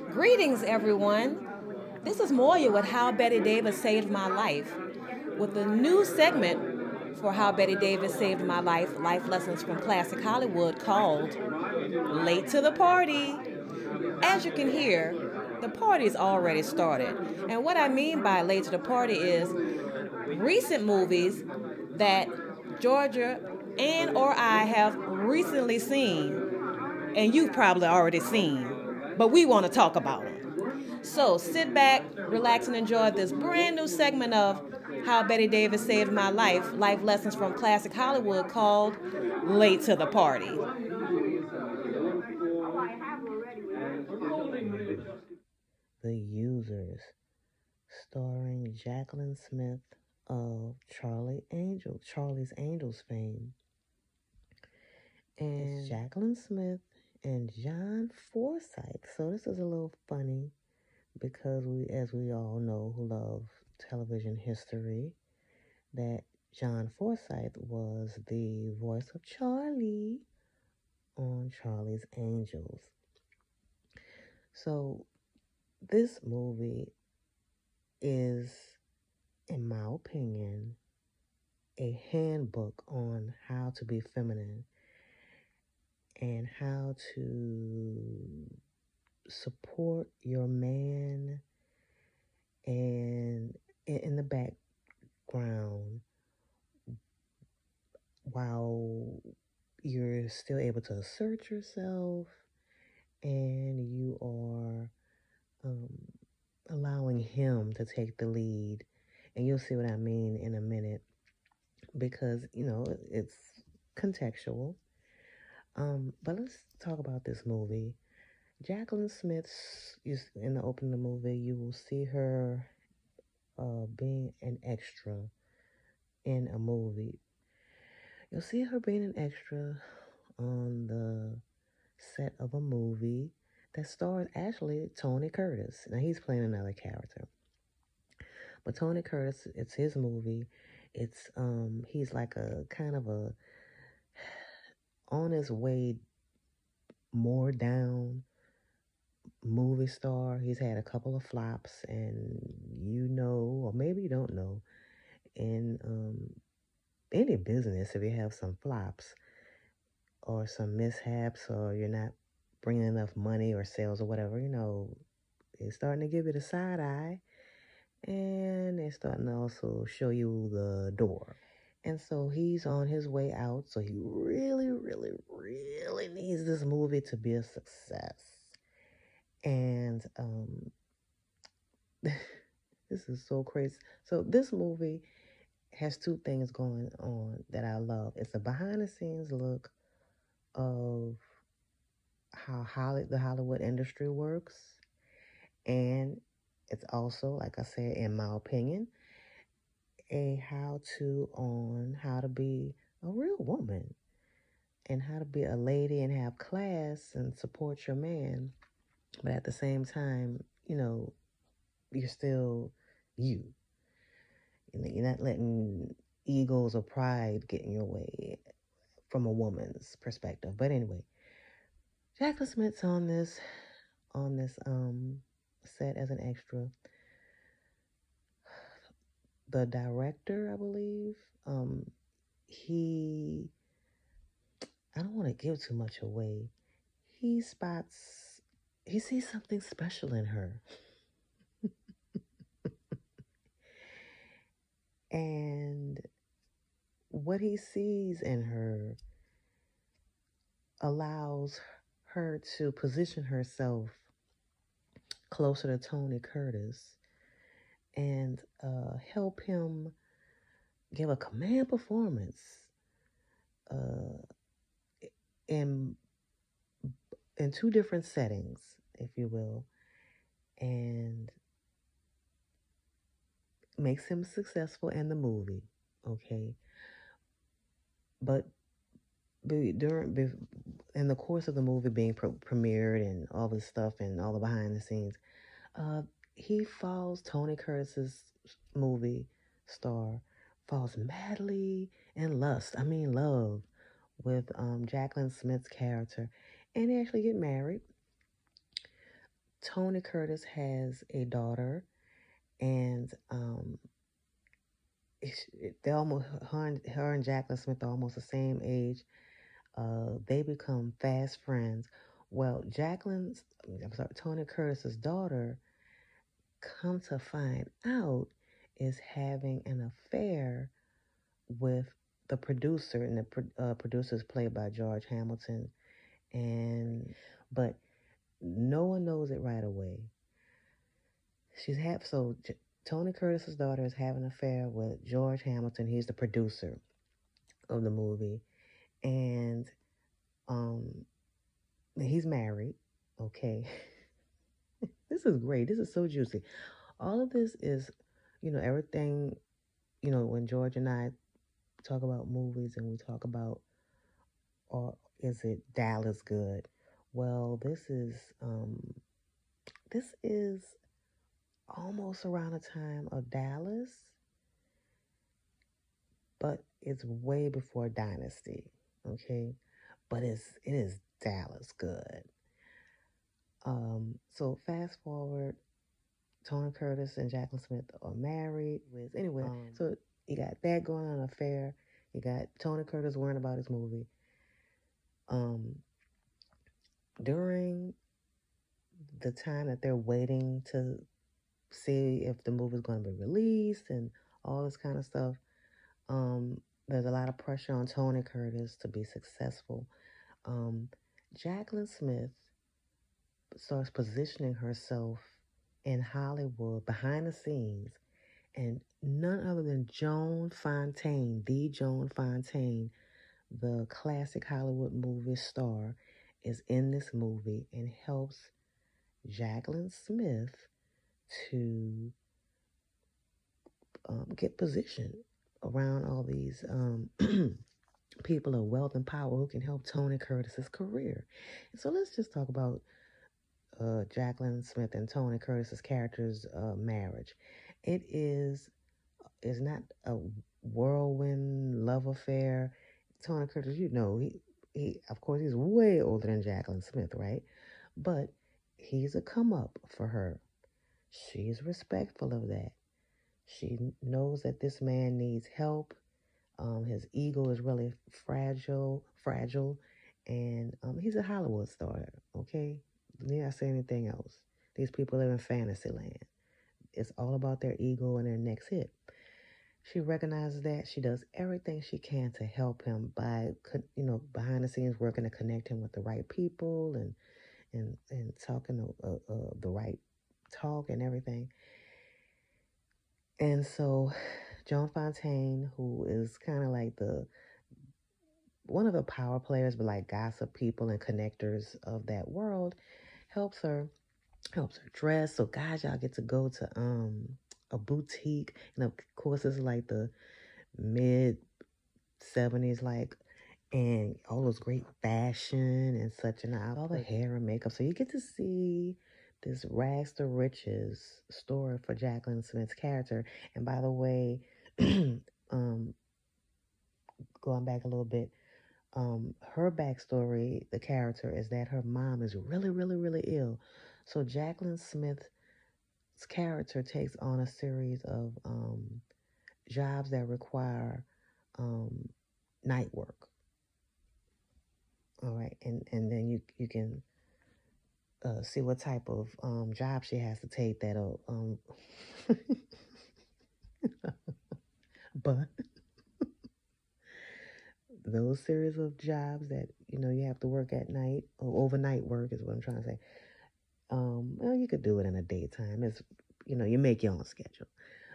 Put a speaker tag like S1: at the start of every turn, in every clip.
S1: Greetings, everyone. This is Moya with How Betty Davis Saved My Life, with a new segment for How Betty Davis Saved My Life, Life Lessons from Classic Hollywood, called Late to the Party. As you can hear, the party's already started. And what I mean by late to the party is recent movies that Georgia and or I have recently seen, and you've probably already seen, but we want to talk about them. So sit back, relax, and enjoy this brand new segment of How Betty Davis Saved My Life, Life Lessons from Classic Hollywood, called Late to the Party.
S2: The Users, starring Jacqueline Smith of Charlie's Angels fame, and it's Jacqueline Smith and John Forsythe. So this is a little funny because as we all know who love television history, that John Forsythe was the voice of Charlie on Charlie's Angels. So this movie is, in my opinion, a handbook on how to be feminine and how to support your man, and in the background while you're still able to assert yourself and you are um, allowing him to take the lead. And you'll see what I mean in a minute because, it's contextual. But let's talk about this movie. Jacqueline Smith's, in the opening of the movie, you will see her being an extra in a movie. You'll see her being an extra on the set of a movie that stars actually Tony Curtis. Now he's playing another character, but Tony Curtis, it's his movie. It's he's like a kind of a on his way more down movie star. He's had a couple of flops, and or maybe you don't know, in any business, if you have some flops or some mishaps, or you're not bringing enough money or sales or whatever, it's starting to give you the side eye, and they're starting to also show you the door. And so he's on his way out. So he really, really, really needs this movie to be a success. And this is so crazy. So this movie has two things going on that I love. It's a behind the scenes look of how the Hollywood industry works. And it's also, like I said, in my opinion, a how to on how to be a real woman and how to be a lady and have class and support your man. But at the same time, you're still you. You're not letting egos or pride get in your way from a woman's perspective. But anyway, Jacqueline Smith's on this set as an extra. The director, I believe, he I don't want to give too much away. He spots he sees something special in her. And what he sees in her allows her to position herself closer to Tony Curtis and help him give a command performance uh, in two different settings, if you will, and makes him successful in the movie. Okay, but in the course of the movie being premiered and all this stuff and all the behind the scenes, uh, he falls Tony Curtis's movie star falls madly in love with Jacqueline Smith's character, and they actually get married. Tony Curtis has a daughter, and they almost her and Jaclyn Smith are almost the same age. They become fast friends. Well, Tony Curtis's daughter, come to find out, is having an affair with the producer, and the producer is played by George Hamilton, but no one knows it right away. Tony Curtis's daughter is having an affair with George Hamilton. He's the producer of the movie, and he's married. Okay. This is great. This is so juicy. All of this is, everything, when George and I talk about movies and we talk about, or is it Dallas good? Well, this is almost around the time of Dallas, but it's way before Dynasty, okay? But it is Dallas good. So fast forward, Tony Curtis and Jaclyn Smith are married. So you got that going on, an affair. You got Tony Curtis worrying about his movie. During the time that they're waiting to see if the movie's going to be released and all this kind of stuff, there's a lot of pressure on Tony Curtis to be successful. Jaclyn Smith starts positioning herself in Hollywood behind the scenes, and none other than Joan Fontaine, the classic Hollywood movie star, is in this movie and helps Jaclyn Smith to get positioned around all these people of wealth and power who can help Tony Curtis's career. And so let's just talk about Jaclyn Smith and Tony Curtis's character's marriage. It is not a whirlwind love affair. Tony Curtis, he of course he's way older than Jaclyn Smith, right? But he's a come up for her. She's respectful of that. She knows that this man needs help. His ego is really fragile, and he's a Hollywood star, okay? Need I say anything else? These people live in fantasy land. It's all about their ego and their next hit. She recognizes that. She does everything she can to help him by, behind the scenes working to connect him with the right people and talking the right talk and everything. And so Joan Fontaine, who is kind of like one of the power players, but like gossip people and connectors of that world, helps her dress. So guys, y'all get to go to a boutique, and of course it's like the mid 70s, and all those great fashion and such, and all the hair and makeup. So you get to see this rags to riches story for Jaclyn Smith's character. And by the way, going back a little bit, her backstory, the character, is that her mom is really, really, really ill. So Jaclyn Smith's character takes on a series of jobs that require night work. All right, and then you can see what type of job she has to take that'll but those series of jobs that you have to work at night, or overnight work is what I'm trying to say. Well, you could do it in the daytime. It's you make your own schedule.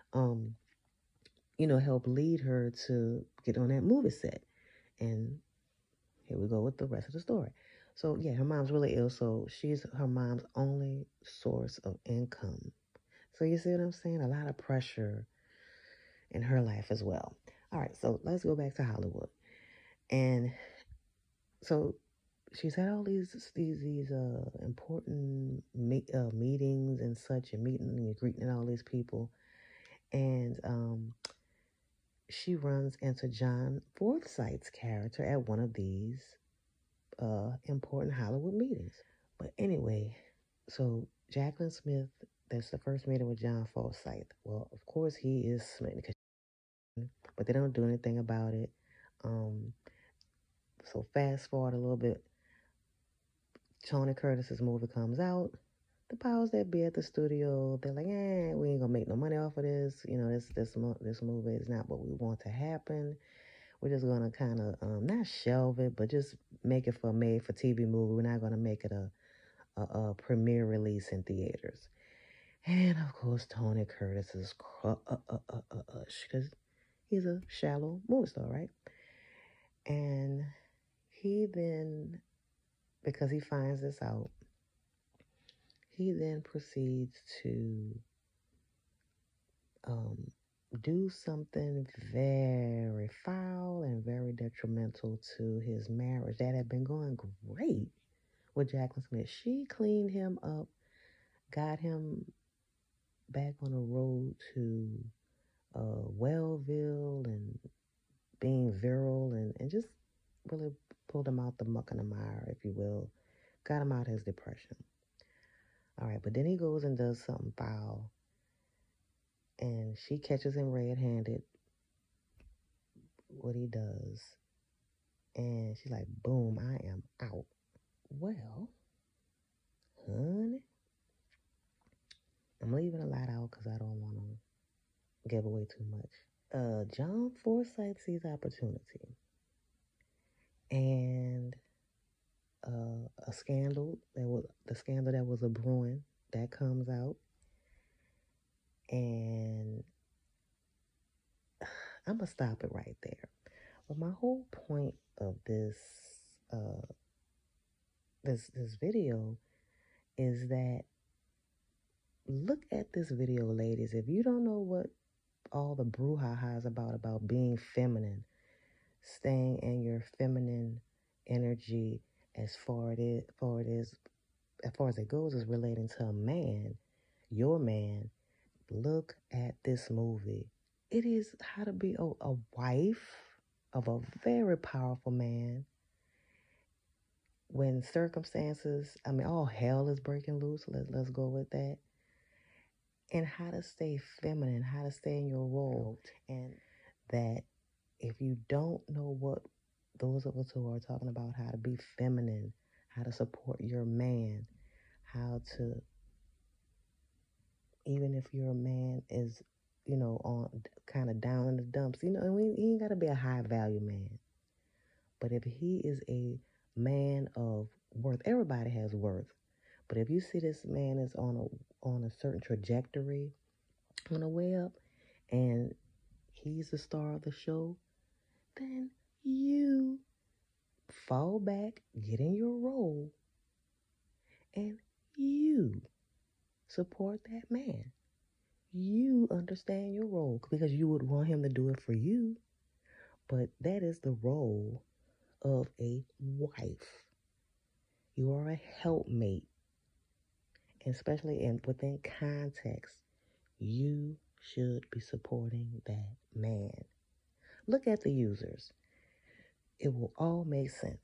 S2: Help lead her to get on that movie set. And here we go with the rest of the story. So yeah, her mom's really ill, so she's her mom's only source of income. So you see what I'm saying? A lot of pressure in her life as well. All right, so let's go back to Hollywood. And so she's had all these important meetings and such, and meeting and greeting all these people. And she runs into John Forsythe's character at one of these important Hollywood meetings. But anyway, So Jaclyn Smith, that's the first meeting with John Forsythe. Well, of course he is smitten, but they don't do anything about it. So fast forward a little bit, Tony Curtis's movie comes out. The powers that be at the studio, they're like, we ain't gonna make no money off of this. This movie is not what we want to happen. We're just gonna kind of not shelve it, but just make it for a made-for-TV movie. We're not gonna make it a premiere release in theaters. And of course, Tony Curtis is because he's a shallow movie star, right? And he then, because he finds this out, he then proceeds to do something very foul and very detrimental to his marriage that had been going great with Jaclyn Smith. She cleaned him up, got him back on the road to Wellville and being virile and just really pulled him out the muck and the mire, if you will. Got him out of his depression. All right, but then he goes and does something foul, and she catches him red-handed, what he does, and she's like, boom, I am out. Well, honey, I'm leaving a lot out because I don't want to give away too much. John Forsythe sees opportunity, and the scandal that was a brewing that comes out, and I'm gonna stop it right there. But my whole point of this video is that, look at this video, ladies. If you don't know what all the brouhaha is about being feminine, staying in your feminine energy as far as it goes is relating to a man, your man, look at this movie. It is how to be a wife of a very powerful man when circumstances, all hell is breaking loose. Let's go with that. And how to stay feminine, how to stay in your role. And that if you don't know what those of us who are talking about how to be feminine, how to support your man, how to, even if your man is, on kind of down in the dumps, he ain't got to be a high value man. But if he is a man of worth, everybody has worth. But if you see this man is on a certain trajectory, on the way up, and he's the star of the show, then you fall back, get in your role, and you support that man. You understand your role because you would want him to do it for you. But that is the role of a wife. You are a helpmate. And especially within context, you should be supporting that man. Look at the users. It will all make sense.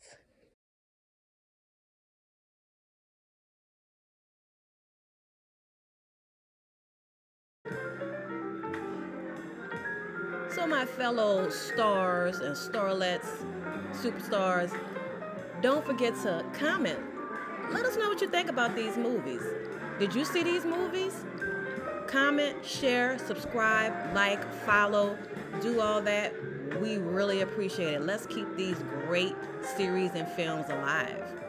S1: So my fellow stars and starlets, superstars, don't forget to comment. Let us know what you think about these movies. Did you see these movies? Comment, share, subscribe, like, follow, do all that. We really appreciate it. Let's keep these great series and films alive.